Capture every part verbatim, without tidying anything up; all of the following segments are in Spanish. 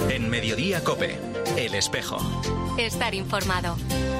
En Mediodía COPE, El Espejo. Estar informado.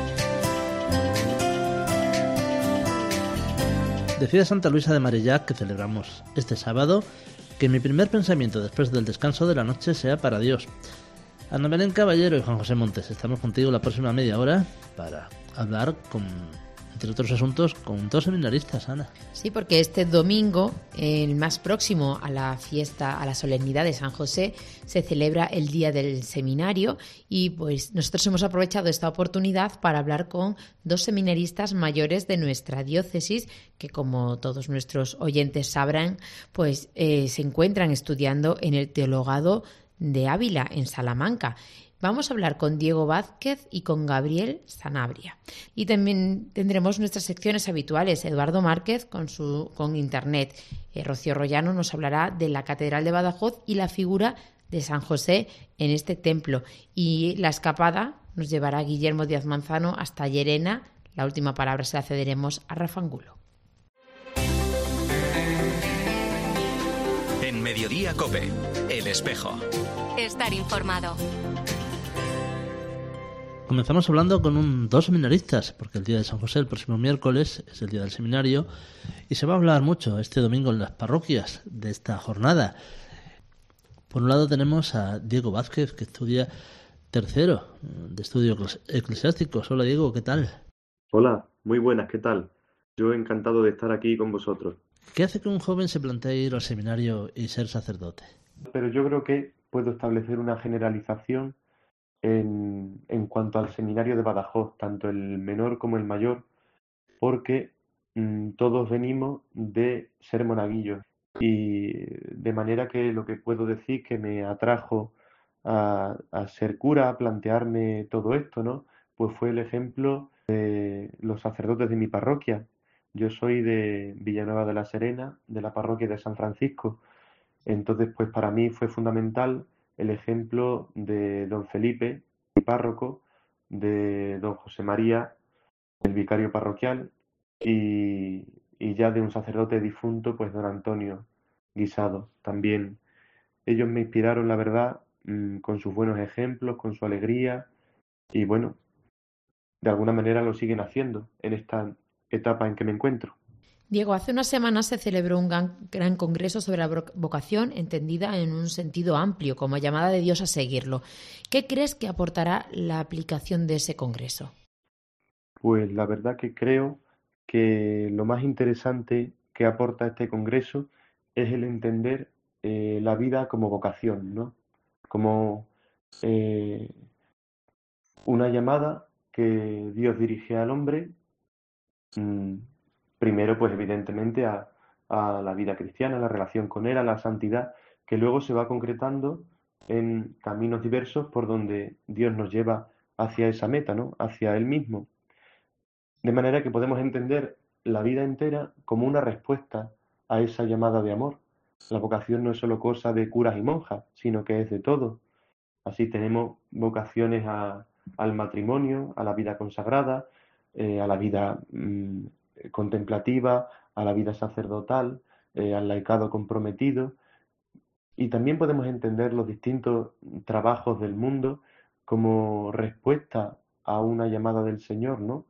Decía Santa Luisa de Marillac, que celebramos este sábado, que mi primer pensamiento después del descanso de la noche sea para Dios. Ana Belén Caballero y Juan José Montes, estamos contigo la próxima media hora para hablar con, entre otros asuntos, con dos seminaristas, Ana. Sí, porque este domingo, el más próximo a la fiesta, a la solemnidad de San José, se celebra el Día del Seminario y pues nosotros hemos aprovechado esta oportunidad para hablar con dos seminaristas mayores de nuestra diócesis que, como todos nuestros oyentes sabrán, pues eh, se encuentran estudiando en el Teologado de Ávila, en Salamanca. Vamos a hablar con Diego Vázquez y con Gabriel Sanabria. Y también tendremos nuestras secciones habituales. Eduardo Márquez con su con Internet. Eh, Rocío Rollano nos hablará de la Catedral de Badajoz y la figura de San José en este templo. Y la escapada nos llevará Guillermo Díaz Manzano hasta Llerena. La última palabra se la cederemos a Rafa Angulo. En Mediodía COPE, El Espejo. Estar informado. Comenzamos hablando con un, dos seminaristas, porque el día de San José, el próximo miércoles, es el día del seminario, y se va a hablar mucho este domingo en las parroquias de esta jornada. Por un lado tenemos a Diego Vázquez, que estudia tercero de estudios eclesiásticos. Hola Diego, ¿qué tal? Hola, muy buenas, ¿qué tal? Yo encantado de estar aquí con vosotros. ¿Qué hace que un joven se plantee ir al seminario y ser sacerdote? Pero yo creo que puedo establecer una generalización en, en cuanto al seminario de Badajoz, tanto el menor como el mayor, porque mmm, todos venimos de ser monaguillos y de manera que lo que puedo decir que me atrajo a, a ser cura, a plantearme todo esto, ¿no? Pues fue el ejemplo de los sacerdotes de mi parroquia. Yo soy de Villanueva de la Serena, de la parroquia de San Francisco. Entonces, pues para mí fue fundamental el ejemplo de don Felipe, mi párroco, de don José María, el vicario parroquial, y, y ya de un sacerdote difunto, pues don Antonio Guisado también. Ellos me inspiraron, la verdad, con sus buenos ejemplos, con su alegría, y bueno, de alguna manera lo siguen haciendo en esta etapa en que me encuentro. Diego, hace unas semanas se celebró un gran, gran congreso sobre la vocación entendida en un sentido amplio, como llamada de Dios a seguirlo. ¿Qué crees que aportará la aplicación de ese congreso? Pues la verdad que creo que lo más interesante que aporta este congreso es el entender eh, la vida como vocación, ¿no? Como eh, una llamada que Dios dirige al hombre, mmm, primero, pues evidentemente a, a la vida cristiana, a la relación con Él, a la santidad, que luego se va concretando en caminos diversos por donde Dios nos lleva hacia esa meta, ¿no? Hacia Él mismo. De manera que podemos entender la vida entera como una respuesta a esa llamada de amor. La vocación no es solo cosa de curas y monjas, sino que es de todo. Así tenemos vocaciones a, al matrimonio, a la vida consagrada, eh, a la vida mmm, contemplativa, a la vida sacerdotal, eh, al laicado comprometido, y también podemos entender los distintos trabajos del mundo como respuesta a una llamada del Señor, ¿no?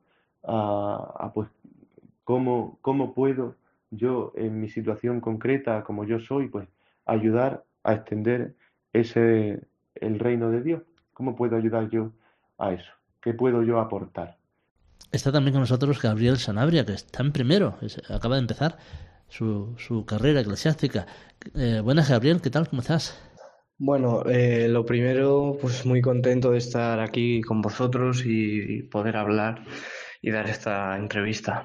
A, a pues cómo, cómo puedo yo en mi situación concreta, como yo soy, pues ayudar a extender ese el reino de Dios. ¿Cómo puedo ayudar yo a eso? ¿Qué puedo yo aportar? Está también con nosotros Gabriel Sanabria, que está en primero, acaba de empezar su, su carrera eclesiástica. Eh, buenas, Gabriel, ¿qué tal? ¿Cómo estás? Bueno, eh, lo primero, pues muy contento de estar aquí con vosotros y poder hablar y dar esta entrevista.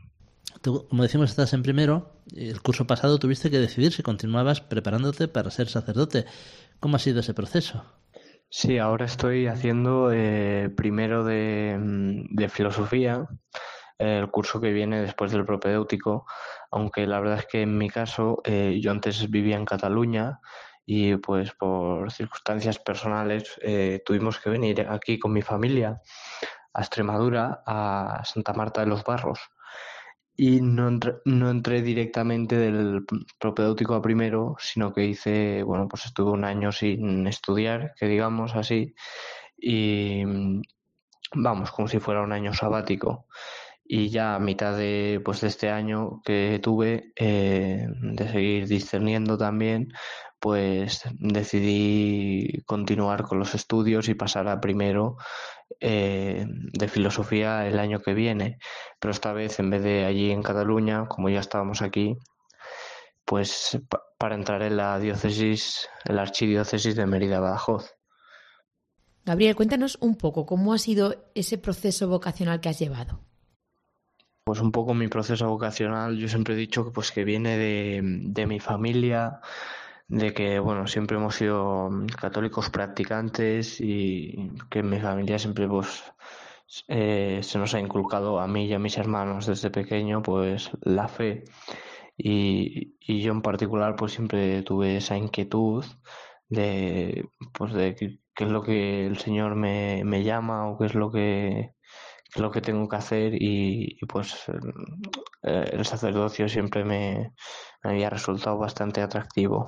Tú, como decimos, estás en primero. El curso pasado tuviste que decidir si continuabas preparándote para ser sacerdote. ¿Cómo ha sido ese proceso? Sí, ahora estoy haciendo eh, primero de, de filosofía, eh, el curso que viene después del propedéutico, aunque la verdad es que en mi caso eh, yo antes vivía en Cataluña y pues por circunstancias personales eh, tuvimos que venir aquí con mi familia a Extremadura, a Santa Marta de los Barros. y no entré, no entré directamente del propedéutico a primero, sino que hice, bueno, pues estuve un año sin estudiar, que digamos así, y vamos, como si fuera un año sabático. Y ya a mitad de, pues, de este año que tuve, eh, de seguir discerniendo también, pues decidí continuar con los estudios y pasar a primero eh, de filosofía el año que viene. Pero esta vez, en vez de allí en Cataluña, como ya estábamos aquí, pues pa- para entrar en la diócesis, en la archidiócesis de Mérida-Badajoz. Gabriel, cuéntanos un poco cómo ha sido ese proceso vocacional que has llevado. Pues un poco mi proceso vocacional, yo siempre he dicho que pues que viene de, de mi familia, de que bueno, siempre hemos sido católicos practicantes y que en mi familia siempre pues eh, se nos ha inculcado a mí y a mis hermanos desde pequeño pues la fe y, y yo en particular pues siempre tuve esa inquietud de pues de qué, qué es lo que el Señor me, me llama o qué es lo que qué es lo que tengo que hacer y, y, pues eh, el sacerdocio siempre me, me había resultado bastante atractivo.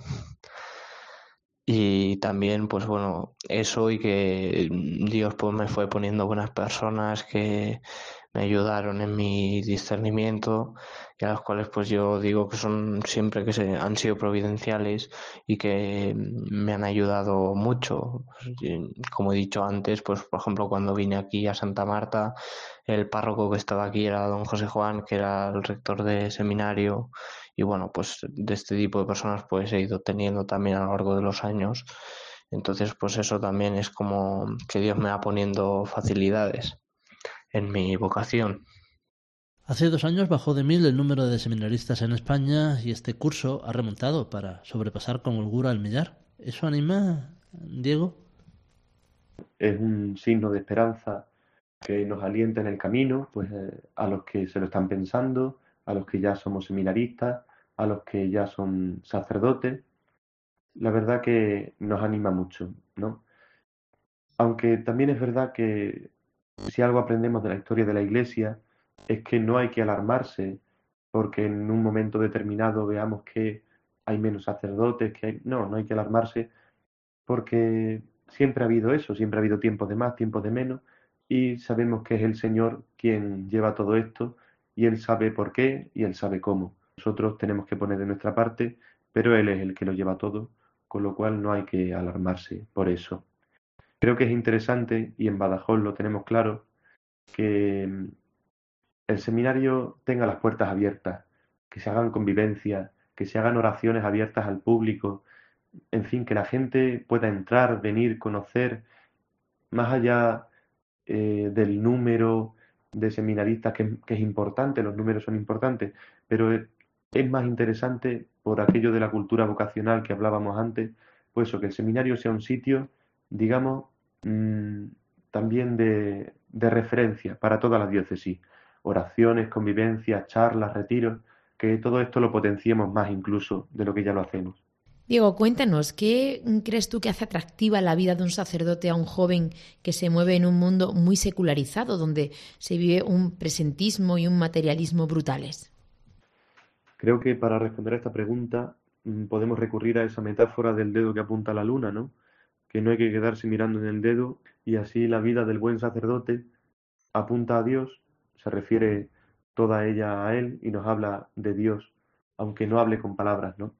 Y también, pues bueno, eso y que Dios pues me fue poniendo buenas personas que me ayudaron en mi discernimiento y a las cuales pues yo digo que son siempre que se han sido providenciales y que me han ayudado mucho. Como he dicho antes, pues por ejemplo cuando vine aquí a Santa Marta, el párroco que estaba aquí era don José Juan, que era el rector de seminario y bueno, pues de este tipo de personas pues he ido teniendo también a lo largo de los años. Entonces, pues eso también es como que Dios me va poniendo facilidades en mi vocación. Hace dos años bajó de mil el número de seminaristas en España y este curso ha remontado para sobrepasar con holgura el millar. ¿Eso anima, Diego? Es un signo de esperanza que nos alienta en el camino, pues eh, a los que se lo están pensando, a los que ya somos seminaristas, a los que ya son sacerdotes. La verdad que nos anima mucho, ¿no? Aunque también es verdad que si algo aprendemos de la historia de la Iglesia es que no hay que alarmarse porque en un momento determinado veamos que hay menos sacerdotes, que hay... No, no hay que alarmarse porque siempre ha habido eso, siempre ha habido tiempos de más, tiempos de menos, y sabemos que es el Señor quien lleva todo esto, y Él sabe por qué y Él sabe cómo. Nosotros tenemos que poner de nuestra parte, pero Él es el que lo lleva todo, con lo cual no hay que alarmarse por eso. Creo que es interesante, y en Badajoz lo tenemos claro, que mm, el seminario tenga las puertas abiertas, que se hagan convivencias, que se hagan oraciones abiertas al público, en fin, que la gente pueda entrar, venir, conocer, más allá eh, del número de seminaristas, que, que es importante, los números son importantes, pero es, es más interesante por aquello de la cultura vocacional que hablábamos antes, pues eso, que el seminario sea un sitio, digamos, mmm, también de, de referencia para toda la diócesis. Oraciones, convivencias, charlas, retiros, que todo esto lo potenciemos más incluso de lo que ya lo hacemos. Diego, cuéntanos, ¿qué crees tú que hace atractiva la vida de un sacerdote a un joven que se mueve en un mundo muy secularizado, donde se vive un presentismo y un materialismo brutales? Creo que para responder a esta pregunta mm, podemos recurrir a esa metáfora del dedo que apunta a la luna, ¿no? Que no hay que quedarse mirando en el dedo y así la vida del buen sacerdote apunta a Dios, se refiere toda ella a Él y nos habla de Dios, aunque no hable con palabras, ¿no?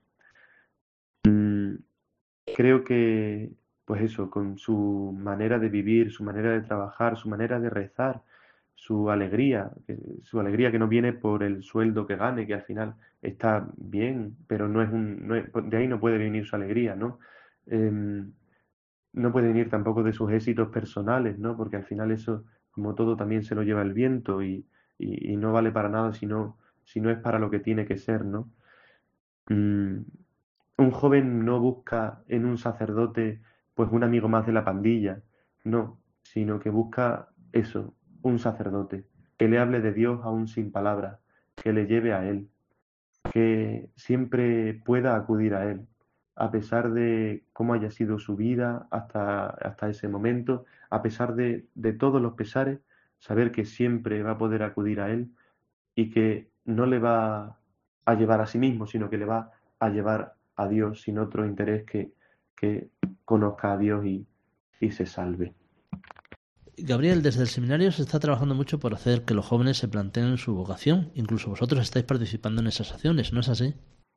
Mm, Creo que, pues eso, con su manera de vivir, su manera de trabajar, su manera de rezar, su alegría, que- su alegría que no viene por el sueldo que gane, que al final está bien, pero no es un, no es- de ahí no puede venir su alegría, ¿no? Em, no puede venir tampoco de sus éxitos personales, ¿no? Porque al final eso, como todo, también se lo lleva el viento y, y- y no vale para nada si no, si no es para lo que tiene que ser, ¿no? Mm, un joven no busca en un sacerdote pues un amigo más de la pandilla, no, sino que busca eso, un sacerdote, que le hable de Dios aún sin palabras, que le lleve a Él, que siempre pueda acudir a Él, a pesar de cómo haya sido su vida hasta, hasta ese momento, a pesar de, de todos los pesares, saber que siempre va a poder acudir a Él y que no le va a llevar a sí mismo, sino que le va a llevar a Dios sin otro interés que, que conozca a Dios y, y se salve. Gabriel, desde el seminario se está trabajando mucho por hacer que los jóvenes se planteen su vocación. Incluso vosotros estáis participando en esas acciones, ¿no es así?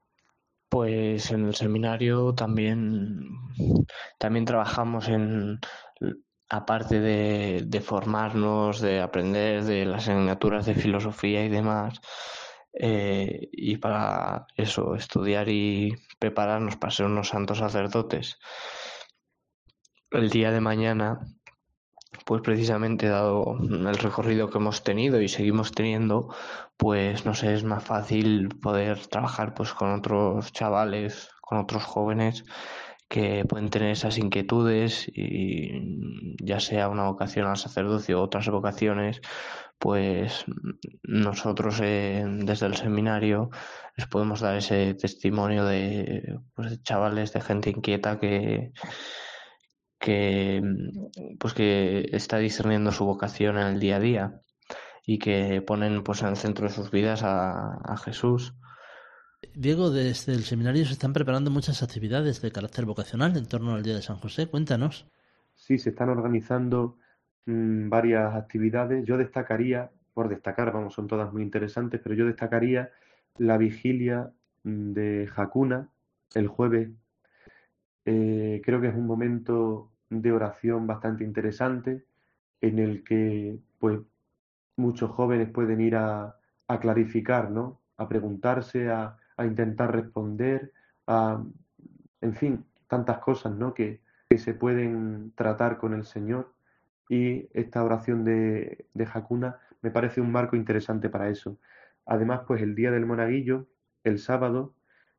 Pues en el seminario también, también trabajamos en, aparte de, de formarnos, de aprender de las asignaturas de filosofía y demás, eh, y para eso, estudiar y prepararnos para ser unos santos sacerdotes. El día de mañana, pues precisamente dado el recorrido que hemos tenido y seguimos teniendo, pues no sé, es más fácil poder trabajar pues con otros chavales, con otros jóvenes que pueden tener esas inquietudes, y ya sea una vocación al sacerdocio o otras vocaciones, pues nosotros eh, desde el seminario les podemos dar ese testimonio de, pues, de chavales, de gente inquieta que que pues que está discerniendo su vocación en el día a día y que ponen pues en el centro de sus vidas a, a Jesús. Diego, desde el seminario se están preparando muchas actividades de carácter vocacional en torno al Día de San José. Cuéntanos. Sí, se están organizando mmm, varias actividades. Yo destacaría, por destacar, vamos, son todas muy interesantes, pero yo destacaría la vigilia de Hakuna el jueves. Eh, creo que es un momento de oración bastante interesante en el que pues muchos jóvenes pueden ir a, a clarificar, ¿no? A preguntarse, a, a intentar responder, a, en fin, tantas cosas, ¿no? que, que se pueden tratar con el Señor, y esta oración de, de Hakuna me parece un marco interesante para eso. Además, pues el día del monaguillo, el sábado,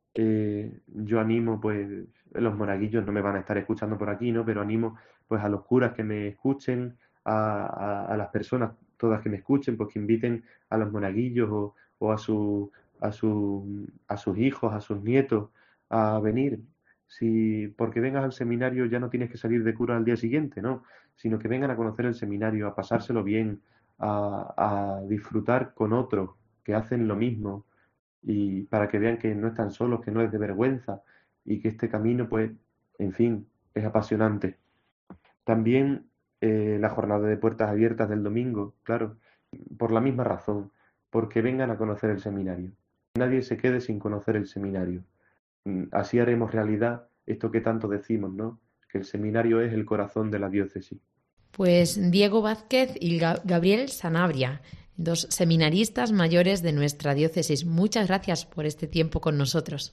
Eh, yo animo, pues, los monaguillos no me van a estar escuchando por aquí, ¿no? Pero animo, pues, a los curas que me escuchen, a, a, a las personas todas que me escuchen, pues, que inviten a los monaguillos o, o a, su, a, su, a sus hijos, a sus nietos, a venir. Si porque vengas al seminario ya no tienes que salir de cura al día siguiente, ¿no? Sino que vengan a conocer el seminario, a pasárselo bien, a, a disfrutar con otros que hacen lo mismo, y para que vean que no están solos, que no es de vergüenza, y que este camino, pues, en fin, es apasionante. También eh, la jornada de puertas abiertas del domingo, claro, por la misma razón, porque vengan a conocer el seminario. Nadie se quede sin conocer el seminario. Así haremos realidad esto que tanto decimos, ¿no? Que el seminario es el corazón de la diócesis. Pues Diego Vázquez y Gabriel Sanabria, dos seminaristas mayores de nuestra diócesis. Muchas gracias por este tiempo con nosotros.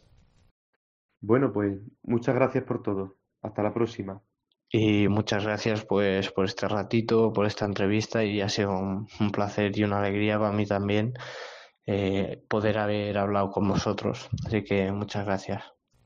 Bueno, pues muchas gracias por todo. Hasta la próxima. Y muchas gracias pues por este ratito, por esta entrevista, y ha sido un, un placer y una alegría para mí también eh, poder haber hablado con vosotros. Así que muchas gracias.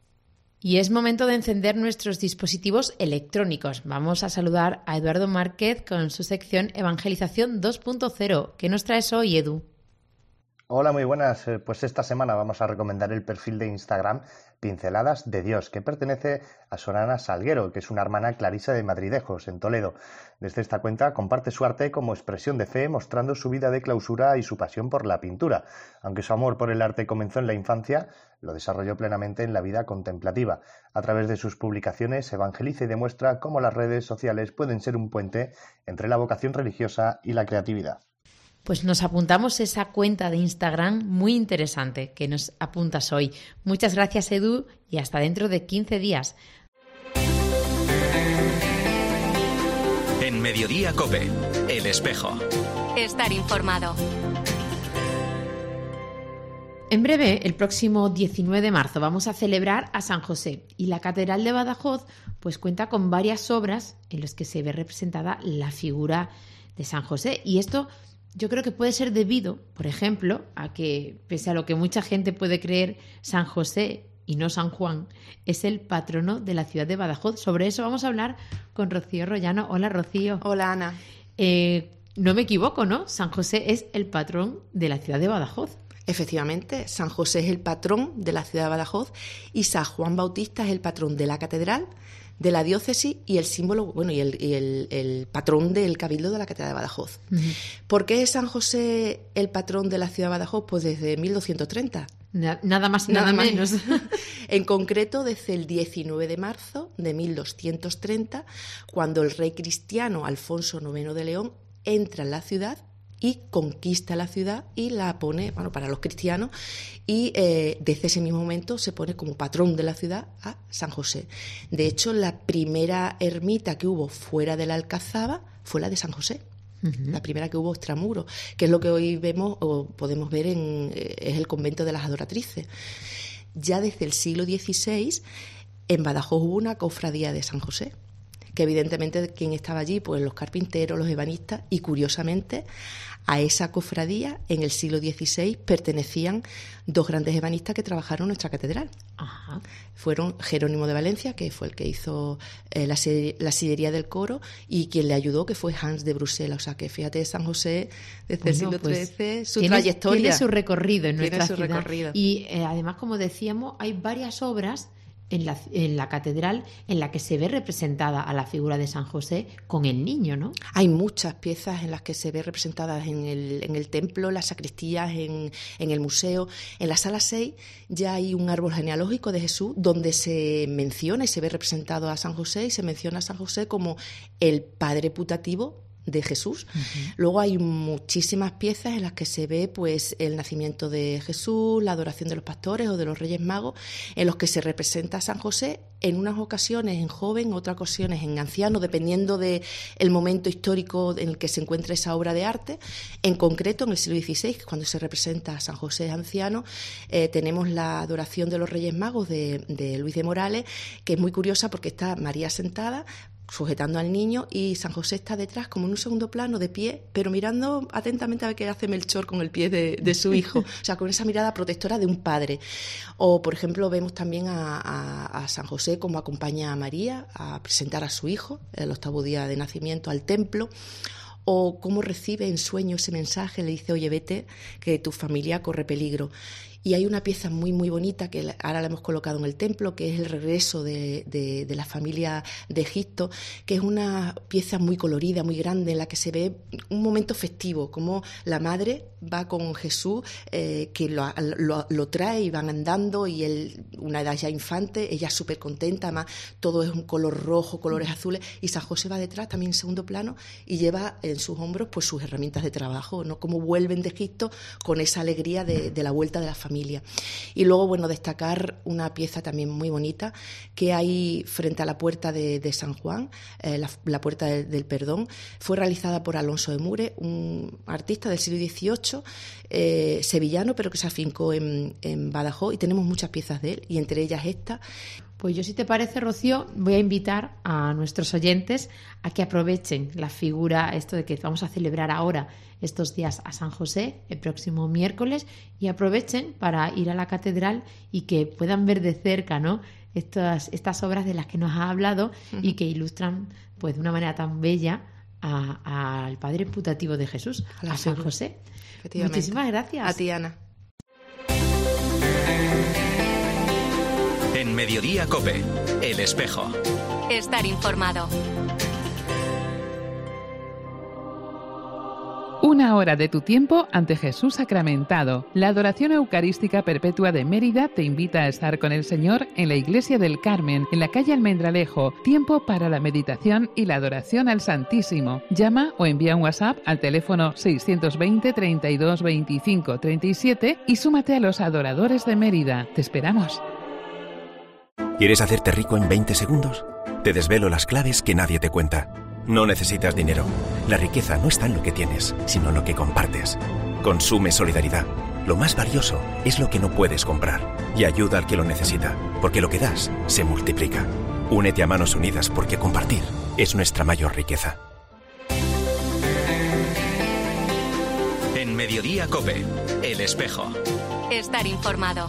Y es momento de encender nuestros dispositivos electrónicos. Vamos a saludar a Eduardo Márquez con su sección Evangelización dos punto cero. ¿Qué nos traes hoy, Edu? Hola, muy buenas. Pues esta semana vamos a recomendar el perfil de Instagram Pinceladas de Dios, que pertenece a Sorana Salguero, que es una hermana clarisa de Madridejos, en Toledo. Desde esta cuenta comparte su arte como expresión de fe, mostrando su vida de clausura y su pasión por la pintura. Aunque su amor por el arte comenzó en la infancia, lo desarrolló plenamente en la vida contemplativa. A través de sus publicaciones evangeliza y demuestra cómo las redes sociales pueden ser un puente entre la vocación religiosa y la creatividad. Pues nos apuntamos esa cuenta de Instagram muy interesante que nos apuntas hoy. Muchas gracias, Edu, y hasta dentro de quince días. En Mediodía COPE, El Espejo. Estar informado. En breve, el próximo diecinueve de marzo, vamos a celebrar a San José, y la Catedral de Badajoz pues cuenta con varias obras en las que se ve representada la figura de San José, y esto yo creo que puede ser debido, por ejemplo, a que, pese a lo que mucha gente puede creer, San José y no San Juan es el patrono de la ciudad de Badajoz. Sobre eso vamos a hablar con Rocío Rollano. Hola, Rocío. Hola, Ana. Eh, no me equivoco, ¿no? San José es el patrón de la ciudad de Badajoz. Efectivamente, San José es el patrón de la ciudad de Badajoz y San Juan Bautista es el patrón de la catedral, de la diócesis y el símbolo, bueno, y el, y el, el patrón del Cabildo de la Catedral de Badajoz. Uh-huh. ¿Por qué es San José el patrón de la ciudad de Badajoz? Pues desde mil doscientos treinta. Nada más y nada, nada menos. En concreto, desde el diecinueve de marzo de mil doscientos treinta, cuando el rey cristiano Alfonso noveno de León entra en la ciudad y conquista la ciudad y la pone, bueno, para los cristianos, y eh, desde ese mismo momento se pone como patrón de la ciudad a San José. De hecho, la primera ermita que hubo fuera de la Alcazaba fue la de San José. Uh-huh. La primera que hubo extramuro, que es lo que hoy vemos o podemos ver en eh, es el convento de las Adoratrices. Ya desde el siglo dieciséis en Badajoz hubo una cofradía de San José, que evidentemente quien estaba allí, pues los carpinteros, los ebanistas, y curiosamente a esa cofradía en el siglo dieciséis pertenecían dos grandes ebanistas que trabajaron en nuestra catedral. Ajá. Fueron Jerónimo de Valencia, que fue el que hizo eh, la, la sillería del coro, y quien le ayudó, que fue Hans de Bruselas. O sea, que fíjate, San José, desde bueno, el siglo trece, pues, su tiene, trayectoria. Tiene su recorrido en nuestra tiene su ciudad. Recorrido. Y eh, además, como decíamos, hay varias obras en la, en la catedral en la que se ve representada a la figura de San José con el niño, ¿no? Hay muchas piezas en las que se ve representadas en el, en el templo, en las sacristías, en, en el museo. En la sala seis ya hay un árbol genealógico de Jesús donde se menciona y se ve representado a San José, y se menciona a San José como el padre putativo de Jesús. Uh-huh. Luego hay muchísimas piezas en las que se ve pues el nacimiento de Jesús, la adoración de los pastores o de los Reyes Magos, en los que se representa a San José en unas ocasiones en joven, en otras ocasiones en anciano, dependiendo del momento histórico en el que se encuentra esa obra de arte. En concreto, en el siglo dieciséis, cuando se representa a San José anciano, eh, tenemos la adoración de los Reyes Magos de, de Luis de Morales, que es muy curiosa porque está María sentada, sujetando al niño, y San José está detrás como en un segundo plano de pie, pero mirando atentamente a ver qué hace Melchor con el pie de, de su hijo, o sea, con esa mirada protectora de un padre. O, por ejemplo, vemos también a, a, a San José como acompaña a María a presentar a su hijo el octavo día de nacimiento al templo, o cómo recibe en sueño ese mensaje, le dice: oye, vete, que tu familia corre peligro. Y hay una pieza muy muy bonita que ahora la hemos colocado en el templo, que es el regreso de, de, de la familia de Egipto, que es una pieza muy colorida, muy grande, en la que se ve un momento festivo, como la madre va con Jesús, eh, que lo, lo, lo trae y van andando, y él, una edad ya infante, ella súper contenta, además todo es un color rojo, colores azules, y San José va detrás también en segundo plano y lleva en sus hombros pues sus herramientas de trabajo, ¿no? Como vuelven de Egipto con esa alegría de, de la vuelta de la familia. Familia. Y luego, bueno, destacar una pieza también muy bonita que hay frente a la puerta de, de San Juan, eh, la, la puerta de, del perdón. Fue realizada por Alonso de Mure, un artista del siglo dieciocho, eh, sevillano, pero que se afincó en, en Badajoz, y tenemos muchas piezas de él, y entre ellas esta. Pues yo, si te parece, Rocío, voy a invitar a nuestros oyentes a que aprovechen la figura, esto de que vamos a celebrar ahora estos días a San José, el próximo miércoles, y aprovechen para ir a la catedral y que puedan ver de cerca, ¿no?, estas, estas obras de las que nos ha hablado, uh-huh, y que ilustran pues de una manera tan bella al Padre putativo de Jesús, a, a San José. Muchísimas gracias. A ti, Ana. En Mediodía COPE, El Espejo. Estar informado. Una hora de tu tiempo ante Jesús sacramentado. La adoración eucarística perpetua de Mérida te invita a estar con el Señor en la Iglesia del Carmen, en la calle Almendralejo. Tiempo para la meditación y la adoración al Santísimo. Llama o envía un WhatsApp al teléfono seiscientos veinte, treinta y dos, veinticinco, treinta y siete y súmate a los adoradores de Mérida. Te esperamos. ¿Quieres hacerte rico en veinte segundos? Te desvelo las claves que nadie te cuenta. No necesitas dinero. La riqueza no está en lo que tienes, sino en lo que compartes. Consume solidaridad. Lo más valioso es lo que no puedes comprar. Y ayuda al que lo necesita, porque lo que das se multiplica. Únete a Manos Unidas, porque compartir es nuestra mayor riqueza. En Mediodía COPE, El Espejo. Estar informado.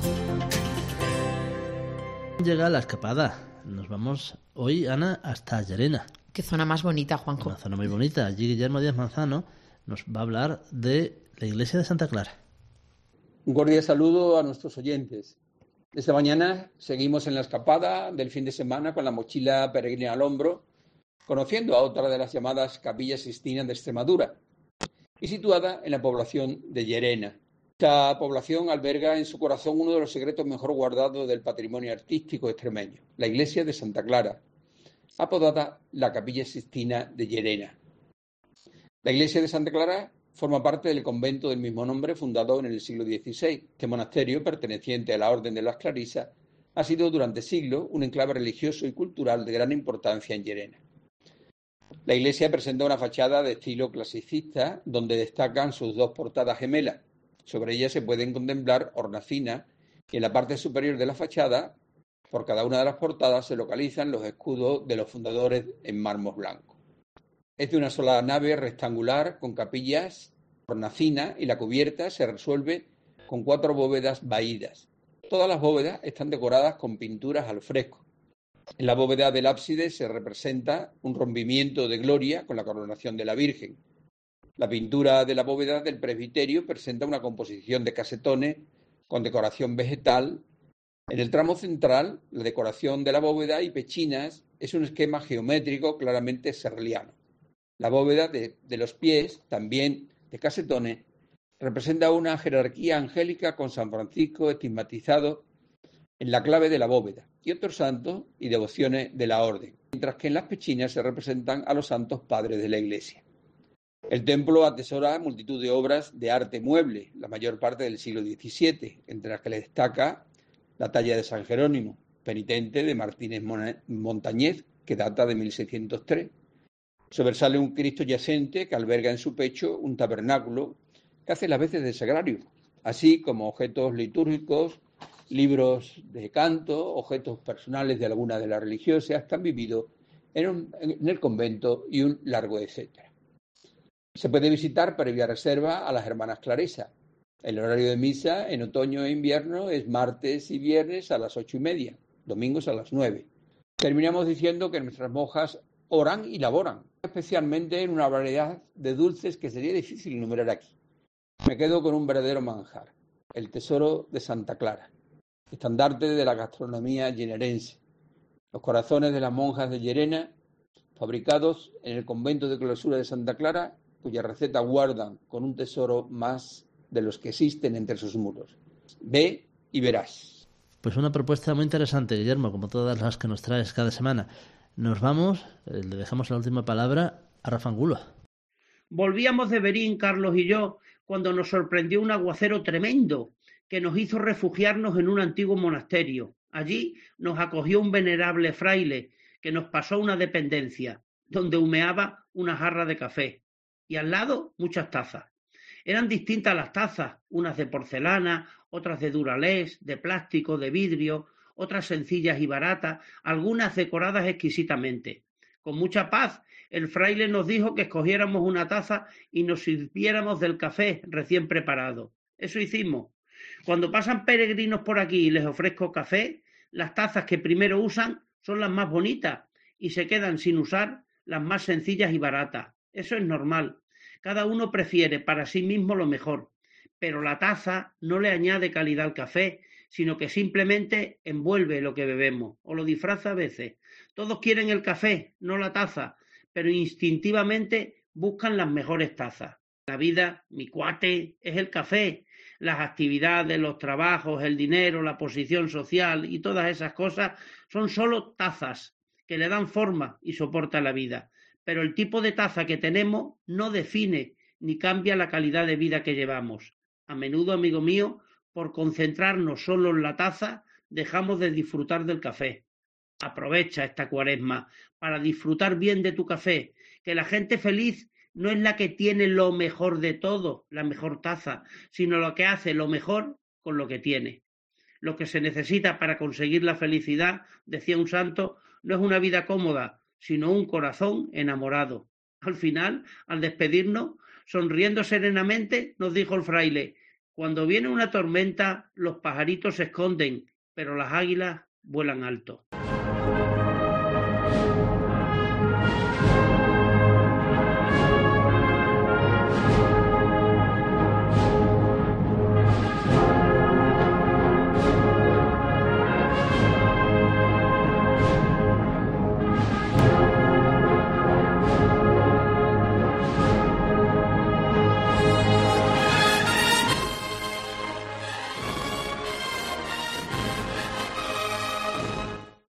Llega la escapada. Nos vamos hoy, Ana, hasta Llerena. Qué zona más bonita, Juanjo. Una zona muy bonita. Allí Guillermo Díaz Manzano nos va a hablar de la iglesia de Santa Clara. Un cordial saludo a nuestros oyentes. Esta mañana seguimos en la escapada del fin de semana con la mochila peregrina al hombro, conociendo a otra de las llamadas capillas Sixtinas de Extremadura y situada en la población de Llerena. Esta población alberga en su corazón uno de los secretos mejor guardados del patrimonio artístico extremeño, la iglesia de Santa Clara, apodada la Capilla Sixtina de Llerena. La iglesia de Santa Clara forma parte del convento del mismo nombre fundado en el siglo dieciséis. Este monasterio, perteneciente a la Orden de las Clarisas, ha sido durante siglos un enclave religioso y cultural de gran importancia en Llerena. La iglesia presenta una fachada de estilo clasicista, donde destacan sus dos portadas gemelas. Sobre ellas se pueden contemplar hornacinas y en la parte superior de la fachada, por cada una de las portadas, se localizan los escudos de los fundadores en mármol blanco. Es de una sola nave rectangular con capillas, hornacinas y la cubierta se resuelve con cuatro bóvedas vaídas. Todas las bóvedas están decoradas con pinturas al fresco. En la bóveda del ábside se representa un rompimiento de gloria con la coronación de la Virgen. La pintura de la bóveda del presbiterio presenta una composición de casetones con decoración vegetal. En el tramo central, la decoración de la bóveda y pechinas es un esquema geométrico claramente serliano. La bóveda de, de los pies, también de casetones, representa una jerarquía angélica con San Francisco estigmatizado en la clave de la bóveda y otros santos y devociones de la orden, mientras que en las pechinas se representan a los santos padres de la iglesia. El templo atesora multitud de obras de arte mueble, la mayor parte del siglo diecisiete, entre las que le destaca la talla de San Jerónimo, penitente de Martínez Montañez, que data de mil seiscientos tres. Sobresale un Cristo yacente que alberga en su pecho un tabernáculo que hace las veces de sagrario, así como objetos litúrgicos, libros de canto, objetos personales de alguna de las religiosas que han vivido en, un, en el convento y un largo etcétera. Se puede visitar previa reserva a las hermanas Clarisas. El horario de misa en otoño e invierno es martes y viernes a las ocho y media, domingos a las nueve. Terminamos diciendo que nuestras monjas oran y laboran, especialmente en una variedad de dulces que sería difícil enumerar aquí. Me quedo con un verdadero manjar, el tesoro de Santa Clara, estandarte de la gastronomía llenerense. Los corazones de las monjas de Llerena, fabricados en el convento de clausura de Santa Clara, cuya receta guardan con un tesoro más de los que existen entre sus muros. Ve y verás. Pues una propuesta muy interesante, Guillermo, como todas las que nos traes cada semana. Nos vamos, eh, le dejamos la última palabra a Rafa Angulo. Volvíamos de Berín, Carlos y yo, cuando nos sorprendió un aguacero tremendo que nos hizo refugiarnos en un antiguo monasterio. Allí nos acogió un venerable fraile que nos pasó una dependencia, donde humeaba una jarra de café. Y al lado muchas tazas. Eran distintas las tazas, unas de porcelana, otras de duralés, de plástico, de vidrio, otras sencillas y baratas, algunas decoradas exquisitamente. Con mucha paz, el fraile nos dijo que escogiéramos una taza y nos sirviéramos del café recién preparado. Eso hicimos. Cuando pasan peregrinos por aquí y les ofrezco café, las tazas que primero usan son las más bonitas y se quedan sin usar las más sencillas y baratas. Eso es normal. Cada uno prefiere para sí mismo lo mejor, pero la taza no le añade calidad al café, sino que simplemente envuelve lo que bebemos o lo disfraza a veces. Todos quieren el café, no la taza, pero instintivamente buscan las mejores tazas. La vida, mi cuate, es el café. Las actividades, los trabajos, el dinero, la posición social y todas esas cosas son solo tazas que le dan forma y soportan la vida. Pero el tipo de taza que tenemos no define ni cambia la calidad de vida que llevamos. A menudo, amigo mío, por concentrarnos solo en la taza, dejamos de disfrutar del café. Aprovecha esta cuaresma para disfrutar bien de tu café, que la gente feliz no es la que tiene lo mejor de todo, la mejor taza, sino la que hace lo mejor con lo que tiene. Lo que se necesita para conseguir la felicidad, decía un santo, no es una vida cómoda, sino un corazón enamorado. Al final, al despedirnos, sonriendo serenamente, nos dijo el fraile: cuando viene una tormenta, los pajaritos se esconden, pero las águilas vuelan alto.